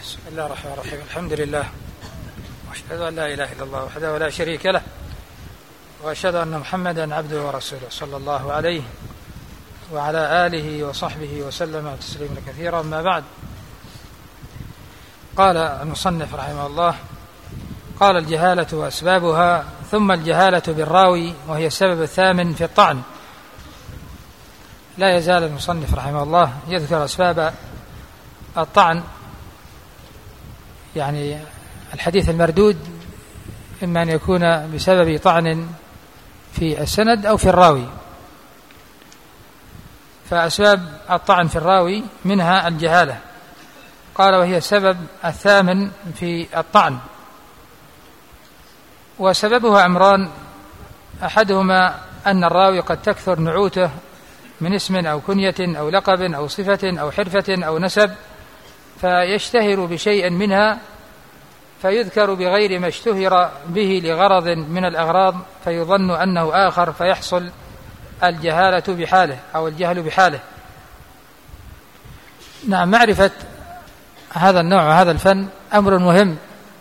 بسم الله الرحمن الرحيم. الحمد لله، وأشهد أن لا إله إلا الله وحده ولا شريك له، وأشهد أن محمدا عبده ورسوله صلى الله عليه وعلى آله وصحبه وسلم تسليما كثيرا. أما بعد، قال المصنف رحمه الله: قال: الجهالة وأسبابها، ثم الجهالة بالراوي وهي السبب الثامن في الطعن. لا يزال المصنف رحمه الله يذكر أسباب الطعن، يعني الحديث المردود إما أن يكون بسبب طعن في السند أو في الراوي. فأسباب الطعن في الراوي منها الجهالة، قال: وهي السبب الثامن في الطعن. وسببها أمران: أحدهما أن الراوي قد تكثر نعوته من اسم أو كنية أو لقب أو صفة أو حرفة أو نسب، فيشتهر بشيء منها فيذكر بغير ما اشتهر به لغرض من الأغراض، فيظن أنه آخر، فيحصل الجهالة بحاله أو الجهل بحاله. نعم، معرفة هذا النوع وهذا الفن أمر مهم،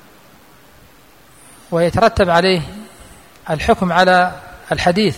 ويترتب عليه الحكم على الحديث.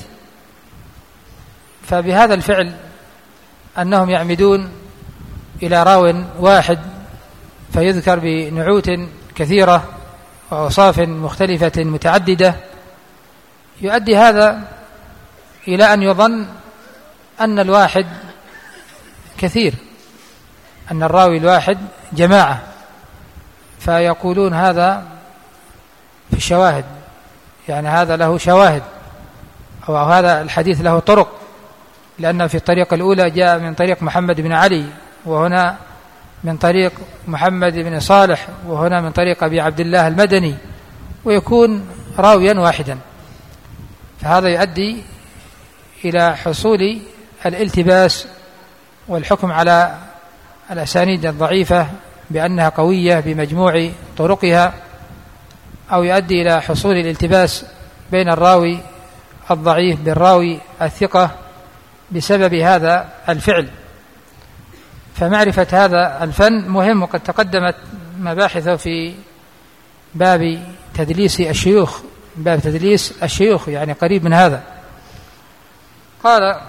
فبهذا الفعل أنهم يعمدون إلى راو واحد فيذكر بنعوت كثيرة وأوصاف مختلفة متعددة، يؤدي هذا إلى أن يظن أن الواحد كثير، أن الراوي الواحد جماعة، فيقولون هذا في الشواهد، يعني هذا له شواهد، أو هذا الحديث له طرق، لأن في الطريقة الأولى جاء من طريق محمد بن علي، وهنا من طريق محمد بن صالح، وهنا من طريق أبي عبد الله المدني، ويكون راويا واحدا. فهذا يؤدي إلى حصول الالتباس والحكم على الأسانيد الضعيفة بأنها قوية بمجموع طرقها، أو يؤدي إلى حصول الالتباس بين الراوي الضعيف بالراوي الثقة بسبب هذا الفعل. فمعرفة هذا الفن مهم، وقد تقدمت مباحثه في باب تدليس الشيوخ، باب تدليس الشيوخ، يعني قريب من هذا. قال: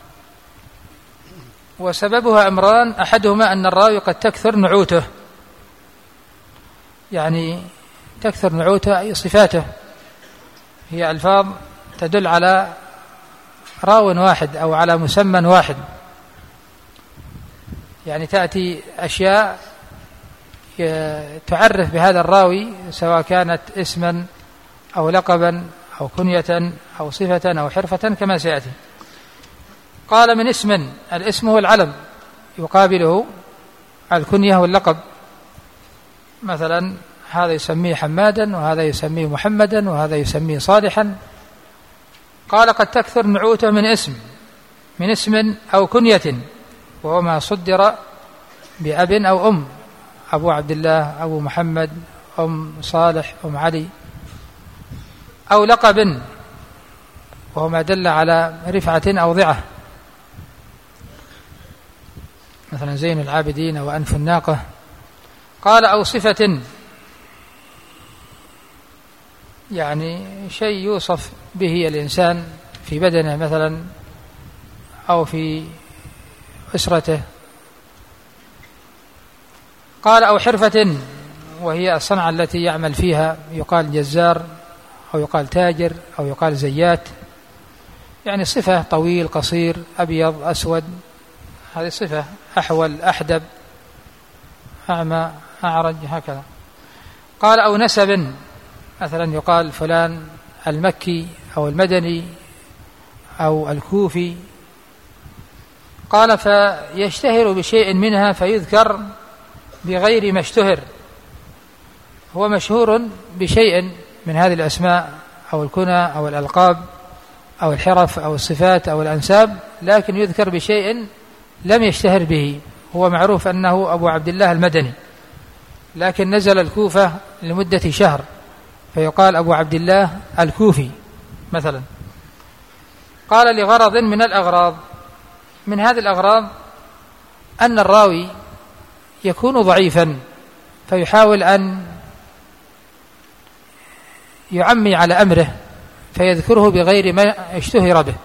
وسببها أمران: أحدهما أن الراوي قد تكثر نعوته، يعني تكثر نعوته أي صفاته، هي ألفاظ تدل على راو واحد أو على مسمى واحد، يعني تأتي أشياء تعرف بهذا الراوي، سواء كانت اسما أو لقبا أو كنية أو صفة أو حرفة كما سيأتي. قال: من اسم، الاسم هو العلم، يقابله الكنية واللقب، مثلا هذا يسميه حمادا، وهذا يسميه محمدا، وهذا يسميه صالحا. قال: قد تكثر نعوته من اسم أو كنية، وهو ما صدر بأب أو أم، أبو عبد الله، أبو محمد، أم صالح، أم علي. أو لقب، وهو ما دل على رفعة أو ضعة، مثلا زين العابدين أو أنف الناقة. قال: أو صفة، يعني شيء يوصف به الإنسان في بدنه مثلا أو في أسرته. قال: أو حرفة، وهي الصنعة التي يعمل فيها، يقال جزار أو يقال تاجر أو يقال زيات، يعني صفة طويل قصير أبيض أسود، هذه صفة. أحول أحدب أعمى أعرج، هكذا. قال: أو نسب، مثلا يقال فلان المكي أو المدني أو الكوفي. قال: فيشتهر بشيء منها فيذكر بغير ما اشتهر، هو مشهور بشيء من هذه الأسماء أو الكنى أو الألقاب أو الحرف أو الصفات أو الأنساب، لكن يذكر بشيء لم يشتهر به. هو معروف أنه أبو عبد الله المدني، لكن نزل الكوفة لمدة شهر فيقال أبو عبد الله الكوفي مثلا. قال: لغرض من الأغراض، من هذه الأغراض أن الراوي يكون ضعيفا فيحاول أن يعمي على أمره فيذكره بغير ما اشتهر به.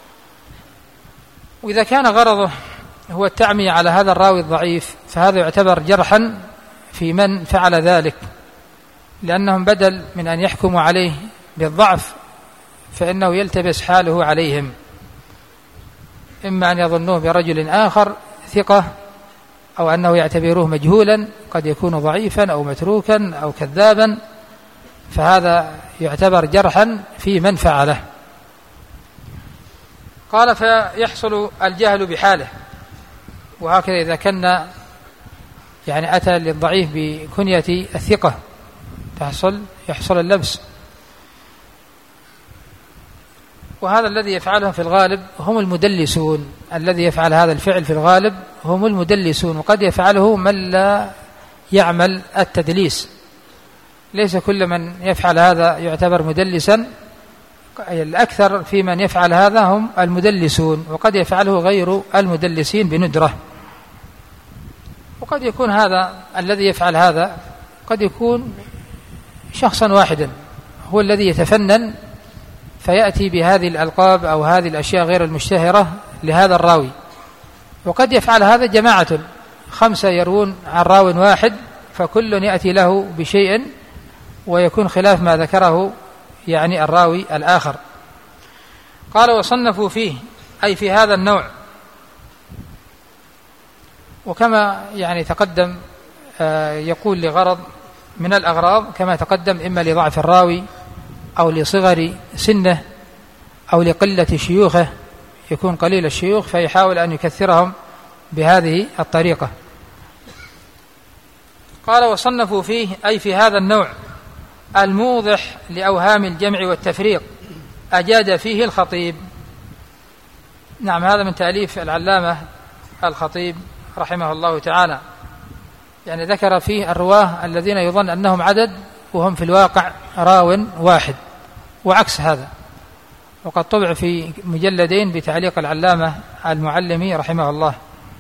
وإذا كان غرضه هو التعمية على هذا الراوي الضعيف فهذا يعتبر جرحا في من فعل ذلك، لأنهم بدل من أن يحكموا عليه بالضعف فإنه يلتبس حاله عليهم، إما أن يظنوه برجل آخر ثقة أو أنه يعتبروه مجهولا قد يكون ضعيفا أو متروكا أو كذابا، فهذا يعتبر جرحا في من فعله. قال فيحصل الجهل بحاله، وهكذا إذا كان يعني أتى للضعيف بكنية الثقة يحصل اللبس. وهذا الذي يفعله في الغالب هم المدلسون، الذي يفعل هذا الفعل في الغالب هم المدلسون، وقد يفعله من لا يعمل التدليس، ليس كل من يفعل هذا يعتبر مدلسا، الأكثر في من يفعل هذا هم المدلسون، وقد يفعله غير المدلسين بندرة. وقد يكون هذا الذي يفعل هذا قد يكون شخصا واحدا هو الذي يتفنن فيأتي بهذه الألقاب أو هذه الأشياء غير المشتهرة لهذا الراوي، وقد يفعل هذا جماعة 5 يروون عن راو واحد فكل يأتي له بشيء ويكون خلاف ما ذكره يعني الراوي الآخر. قال وصنفوا فيه أي في هذا النوع، وكما يعني تقدم يقول لغرض من الأغراض كما تقدم، إما لضعف الراوي أو لصغر سنه أو لقلة شيوخه، يكون قليل الشيوخ فيحاول أن يكثرهم بهذه الطريقة. قال وصنفوا فيه أي في هذا النوع الموضح لأوهام الجمع والتفريق أجاد فيه الخطيب. نعم، هذا من تأليف العلامة الخطيب رحمه الله تعالى، يعني ذكر فيه الرواه الذين يظن أنهم عدد وهم في الواقع راو واحد، وعكس هذا، وقد طبع في مجلدين بتعليق العلامة المعلمي رحمه الله.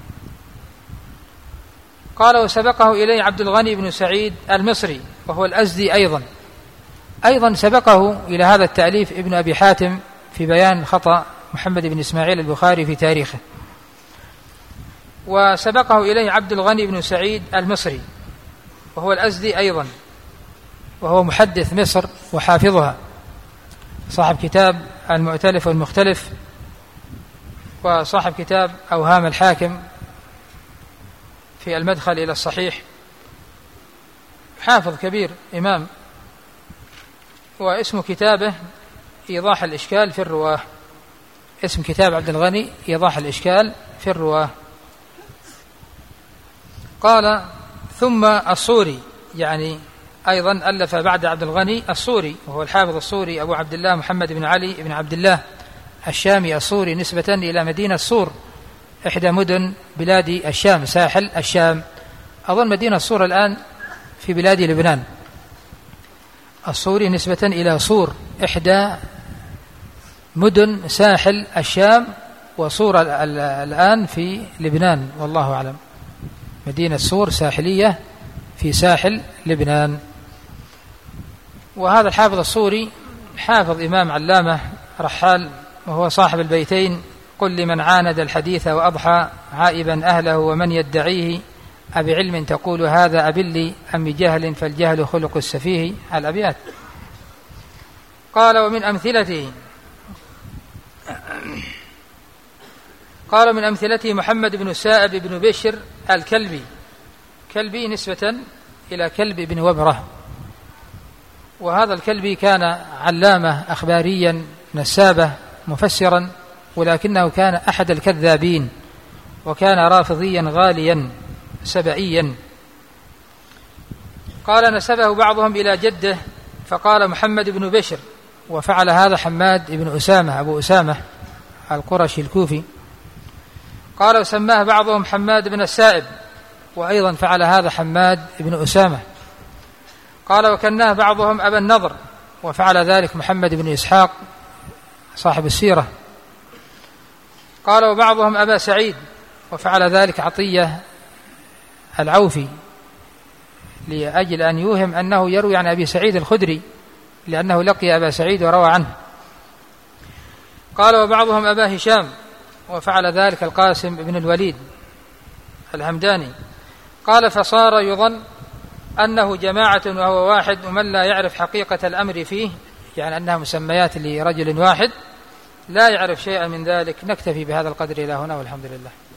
قال وسبقه إليه عبد الغني بن سعيد المصري وهو الأزدي أيضا سبقه إلى هذا التأليف ابن أبي حاتم في بيان خطأ محمد بن إسماعيل البخاري في تاريخه. وسبقه إليه عبد الغني بن سعيد المصري وهو الأزدي أيضا، وهو محدث مصر وحافظها، صاحب كتاب المؤتلف والمختلف، وصاحب كتاب أوهام الحاكم في المدخل إلى الصحيح، حافظ كبير إمام. واسم كتابه إيضاح الإشكال في الرواه، اسم كتاب عبد الغني إيضاح الإشكال في الرواه. قال ثم الصوري، يعني أيضا ألف بعد عبد الغني الصوري وهو الحافظ الصوري أبو عبد الله محمد بن علي بن عبد الله الشامي الصوري، نسبة إلى مدينة صور إحدى مدن بلاد الشام ساحل الشام، أظن مدينة صور الآن في بلاد لبنان. الصوري نسبة إلى صور إحدى مدن ساحل الشام، وصور الآن في لبنان والله أعلم، مدينة صور ساحلية في ساحل لبنان. وهذا الحافظ الصوري حافظ إمام علامة رحال، وهو صاحب البيتين قل لمن عاند الحديث وأضحى عائبا أهله ومن يدعيه أبعلم تقول هذا أبلي أم بجهل فالجهل خلق السفيه، الأبيات. قال ومن أمثلته، قال من أمثلته محمد بن سائب بن بشر الكلبي، كلبي نسبة إلى كلب بن وبرة، وهذا الكلبي كان علامة أخباريا نسابة مفسرا، ولكنه كان أحد الكذابين، وكان رافضيا غاليا سبئيا. قال نسبه بعضهم إلى جده فقال محمد بن بشر، وفعل هذا حماد بن أسامة أبو أسامة القرشي الكوفي. قال وسماه بعضهم حماد بن السائب، وأيضا فعل هذا حماد بن أسامة. قال وكناه بعضهم أبا النضر، وفعل ذلك محمد بن إسحاق صاحب السيرة. قال وبعضهم أبا سعيد، وفعل ذلك عطية العوفي لأجل أن يوهم أنه يروي عن أبي سعيد الخدري، لأنه لقي أبا سعيد وروى عنه. قال وبعضهم أبا هشام، وفعل ذلك القاسم بن الوليد الهمداني. قال فصار يظن أنه جماعة وهو واحد، ومن لا يعرف حقيقة الأمر فيه، يعني أنها مسميات لرجل واحد لا يعرف شيئا من ذلك. نكتفي بهذا القدر إلى هنا، والحمد لله.